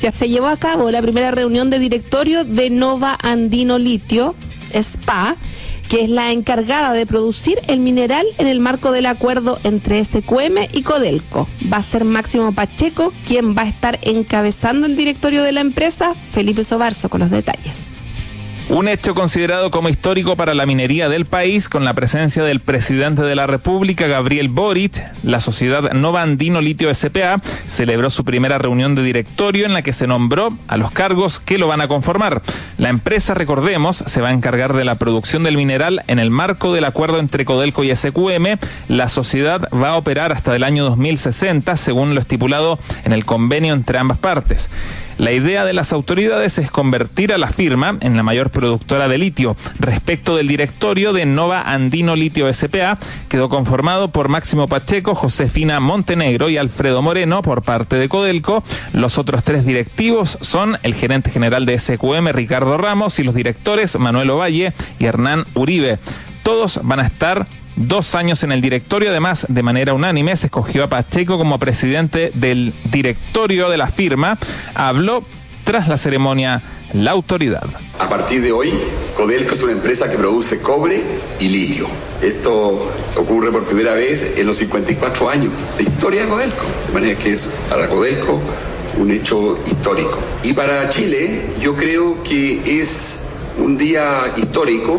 Ya se llevó a cabo la primera reunión de directorio de Nova Andino Litio, SPA, que es la encargada de producir el mineral en el marco del acuerdo entre SQM y Codelco. Va a ser Máximo Pacheco quien va a estar encabezando el directorio de la empresa. Felipe Sobarzo con los detalles. Un hecho considerado como histórico para la minería del país, con la presencia del presidente de la República, Gabriel Boric. La sociedad Nova Andino Litio S.p.A. celebró su primera reunión de directorio en la que se nombró a los cargos que lo van a conformar. La empresa, recordemos, se va a encargar de la producción del mineral en el marco del acuerdo entre Codelco y SQM. La sociedad va a operar hasta el año 2060, según lo estipulado en el convenio entre ambas partes. La idea de las autoridades es convertir a la firma en la mayor productora de litio. Respecto del directorio de Nova Andino Litio S.p.A., quedó conformado por Máximo Pacheco, Josefina Montenegro y Alfredo Moreno por parte de Codelco. Los otros tres directivos son el gerente general de SQM, Ricardo Ramos, y los directores Manuel Ovalle y Hernán Uribe. Todos van a estar 2 años en el directorio. Además, de manera unánime, se escogió a Pacheco como presidente del directorio de la firma. Habló tras la ceremonia la autoridad. A partir de hoy, Codelco es una empresa que produce cobre y litio. Esto ocurre por primera vez en los 54 años de historia de Codelco. De manera que es para Codelco un hecho histórico. Y para Chile, yo creo que es un día histórico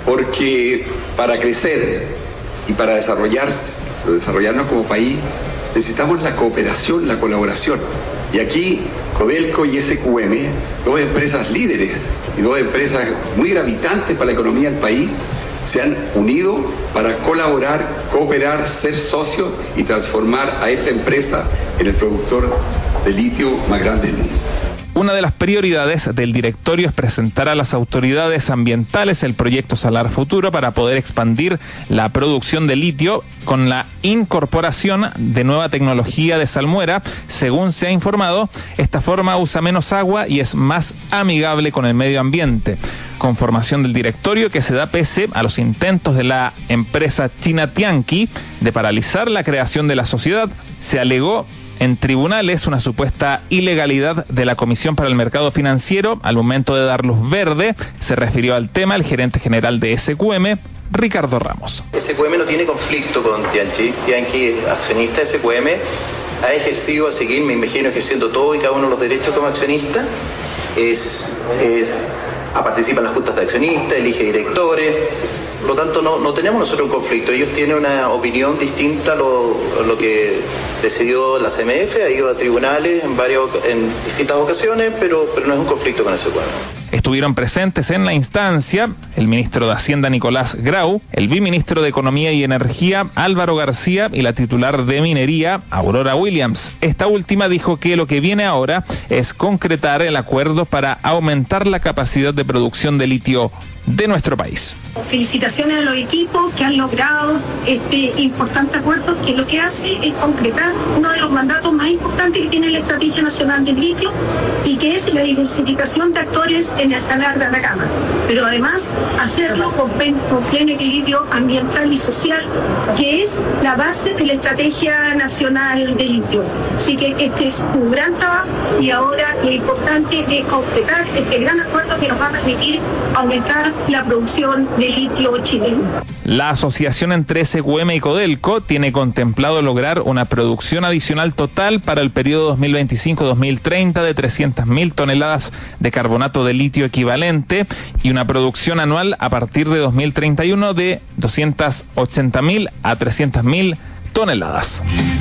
porque para crecer y para desarrollarnos como país, necesitamos la cooperación, la colaboración. Y aquí Codelco y SQM, 2 empresas líderes y 2 empresas muy gravitantes para la economía del país, se han unido para colaborar, cooperar, ser socios y transformar a esta empresa en el productor de litio más grande del mundo. Una de las prioridades del directorio es presentar a las autoridades ambientales el proyecto Salar Futuro para poder expandir la producción de litio con la incorporación de nueva tecnología de salmuera. Según se ha informado, esta forma usa menos agua y es más amigable con el medio ambiente. Conformación del directorio que se da pese a los intentos de la empresa china Tianqi de paralizar la creación de la sociedad. Se alegó en tribunales una supuesta ilegalidad de la Comisión para el Mercado Financiero. Al momento de dar luz verde, se refirió al tema el gerente general de SQM, Ricardo Ramos. SQM no tiene conflicto con Tianqi. Tianqui, accionista de SQM, ha ejercido a seguir, me imagino, ejerciendo todo y cada uno de los derechos como accionista. Participa en las juntas de accionistas, elige directores. Por lo tanto, no tenemos nosotros un conflicto. Ellos tienen una opinión distinta a lo que decidió la CMF, ha ido a tribunales en distintas ocasiones, pero no es un conflicto con ese cuadro. Estuvieron presentes en la instancia el ministro de Hacienda Nicolás Grau, el viceministro de Economía y Energía Álvaro García y la titular de Minería Aurora Williams. Esta última dijo que lo que viene ahora es concretar el acuerdo para aumentar la capacidad de producción de litio de nuestro país. Felicitaciones a los equipos que han logrado este importante acuerdo, que lo que hace es concretar uno de los mandatos más importantes que tiene la Estrategia Nacional del Litio, y que es la diversificación de actores en el Salar de Atacama, pero además hacerlo con pleno equilibrio ambiental y social, que es la base de la Estrategia Nacional del Litio. Así que este es un gran trabajo y ahora lo importante es completar este gran acuerdo que nos va a permitir aumentar la producción de litio chileno. La asociación entre SQM y Codelco tiene contemplado lograr una producción adicional total para el periodo 2025-2030 de 300.000 toneladas de carbonato de litio equivalente y una producción anual a partir de 2031 de 280.000 a 300.000 toneladas.